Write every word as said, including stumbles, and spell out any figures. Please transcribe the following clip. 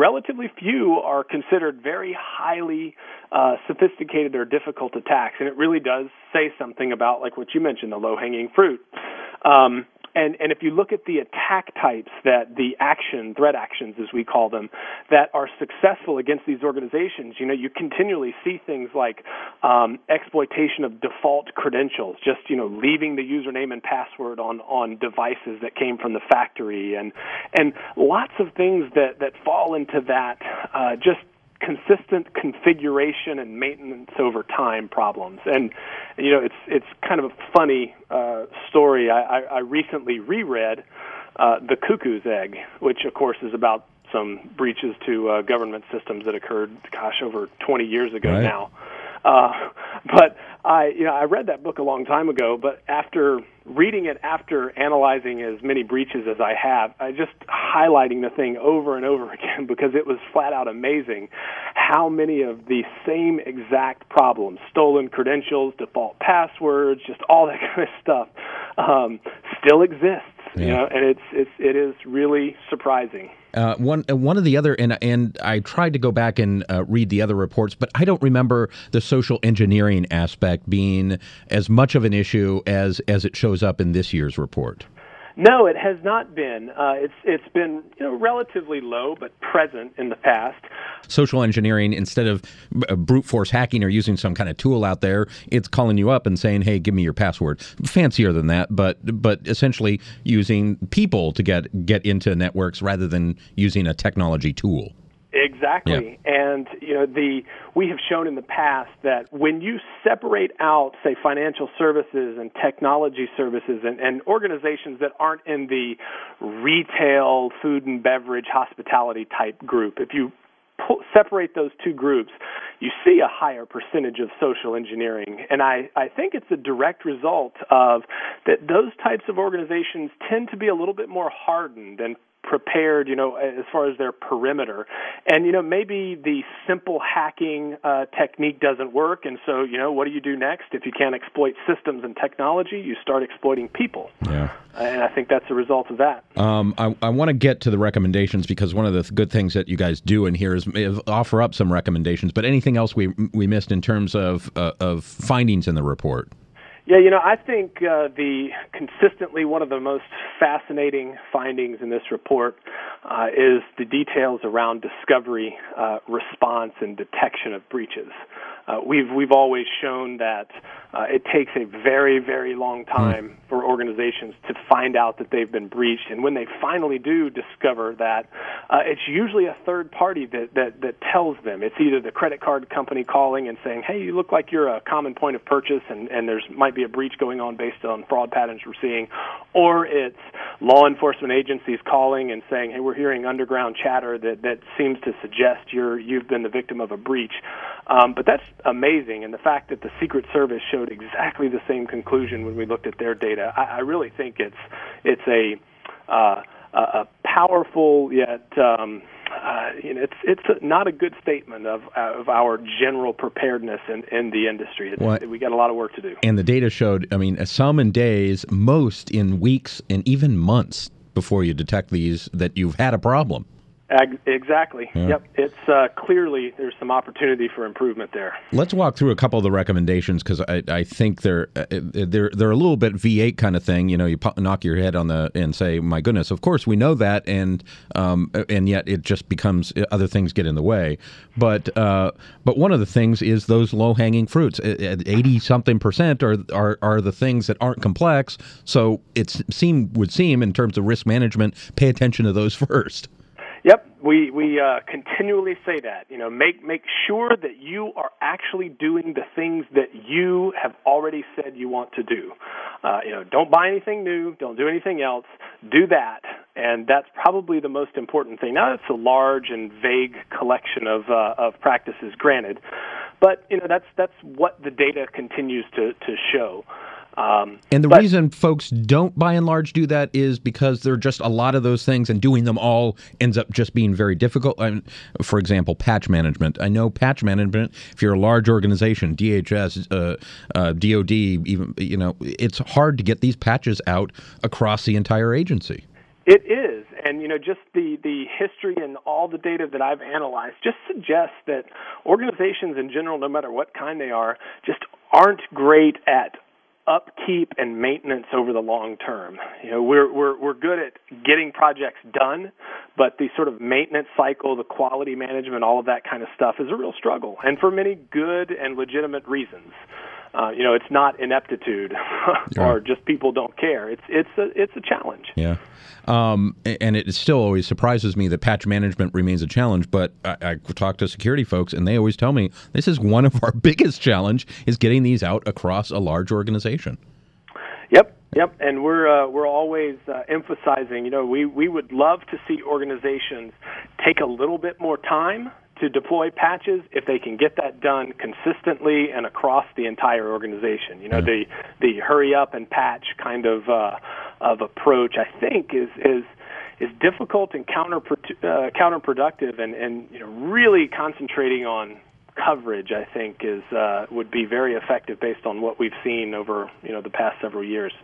relatively few are considered very highly uh, sophisticated or difficult attacks, and it really does say something about, like what you mentioned, the low-hanging fruit. Um, And, and if you look at the attack types, that the action, threat actions as we call them, that are successful against these organizations, you know, you continually see things like um, exploitation of default credentials, just, you know, leaving the username and password on, on devices that came from the factory, and and lots of things that, that fall into that uh, just consistent configuration and maintenance over time problems. And, you know, it's it's kind of a funny uh, story. I, I, I recently reread uh, The Cuckoo's Egg, which, of course, is about some breaches to uh, government systems that occurred, gosh, over twenty years ago right. now. Uh, but I, you know, I read that book a long time ago, but after reading it, after analyzing as many breaches as I have, I just highlighting the thing over and over again because it was flat out amazing how many of the same exact problems, stolen credentials, default passwords, just all that kind of stuff, um, still exists. Yeah. You know, and it's it's it is really surprising. Uh, one one of the other, and and I tried to go back and uh, read the other reports, but I don't remember the social engineering aspect being as much of an issue as as it shows up in this year's report. No, it has not been. Uh, it's it's been you know relatively low, but present in the past. Social engineering, instead of brute force hacking or using some kind of tool out there, it's calling you up and saying, "Hey, give me your password." Fancier than that, but but essentially using people to get get into networks rather than using a technology tool. Exactly. Yeah. And, you know, the we have shown in the past that when you separate out, say, financial services and technology services and, and organizations that aren't in the retail, food and beverage, hospitality type group, if you pull, separate those two groups, you see a higher percentage of social engineering. And I, I think it's a direct result of that those types of organizations tend to be a little bit more hardened and prepared, you know, as far as their perimeter. And, you know, maybe the simple hacking uh, technique doesn't work. And so, you know, what do you do next? If you can't exploit systems and technology, you start exploiting people. Yeah. And I think that's a result of that. Um, I, I want to get to the recommendations because one of the good things that you guys do in here is offer up some recommendations. But anything else we we missed in terms of uh, of findings in the report? Yeah, you know, I think uh, the consistently one of the most fascinating findings in this report uh, is the details around discovery, uh, response, and detection of breaches. Uh, we've we've always shown that uh, it takes a very, very long time mm. for organizations to find out that they've been breached, and when they finally do discover that, uh, it's usually a third party that, that, that tells them. It's either the credit card company calling and saying, "Hey, you look like you're a common point of purchase, and, and there's might be a breach going on based on fraud patterns we're seeing," or it's law enforcement agencies calling and saying, "Hey, we're hearing underground chatter that, that seems to suggest you're you've been the victim of a breach." Um, but that's amazing, and the fact that the Secret Service showed exactly the same conclusion when we looked at their data, I, I really think it's it's a uh, a powerful yet um, uh, you know, it's it's a, not a good statement of of our general preparedness in, in the industry. It's, well, we got a lot of work to do. And the data showed, I mean, some in days, most in weeks, and even months before you detect these that you've had a problem. Exactly. Yeah. Yep. It's uh, clearly there's some opportunity for improvement there. Let's walk through a couple of the recommendations because I, I think they're uh, they're they're a little bit V eight kind of thing. You know, you pop, knock your head on the and say, "My goodness, of course we know that," and um, and yet it just becomes other things get in the way. But uh, but one of the things is those low hanging fruits. Eighty something percent are are are the things that aren't complex. So it seem would seem in terms of risk management, pay attention to those first. Yep, we we uh, continually say that. You know, make make sure that you are actually doing the things that you have already said you want to do. Uh, you know, don't buy anything new, don't do anything else. Do that, and that's probably the most important thing. Now, it's a large and vague collection of uh, of practices, granted, but you know that's that's what the data continues to to show. Um, and the but, reason folks don't, by and large, do that is because there are just a lot of those things, and doing them all ends up just being very difficult. I mean, for example, patch management. I know patch management, if you're a large organization, D H S, uh, uh, D O D, even, you know, it's hard to get these patches out across the entire agency. It is, and you know, just the, the history and all the data that I've analyzed just suggests that organizations in general, no matter what kind they are, just aren't great at upkeep and maintenance over the long term. You know, we're we're we're good at getting projects done, but the sort of maintenance cycle, the quality management, all of that kind of stuff is a real struggle, and for many good and legitimate reasons. Uh, you know, it's not ineptitude or just people don't care. It's it's a it's a challenge. Yeah, um, and it still always surprises me that patch management remains a challenge. But I, I talk to security folks, and they always tell me this is one of our biggest challenge is getting these out across a large organization. Yep. Yep, and we're uh, we're always uh, emphasizing. You know, we we would love to see organizations take a little bit more time to deploy patches if they can get that done consistently and across the entire organization. You know, the the hurry up and patch kind of uh, of approach, I think, is is is difficult and counter uh, counterproductive, and and you know, really concentrating on coverage, I think, is uh, would be very effective based on what we've seen over, you know, the past several years.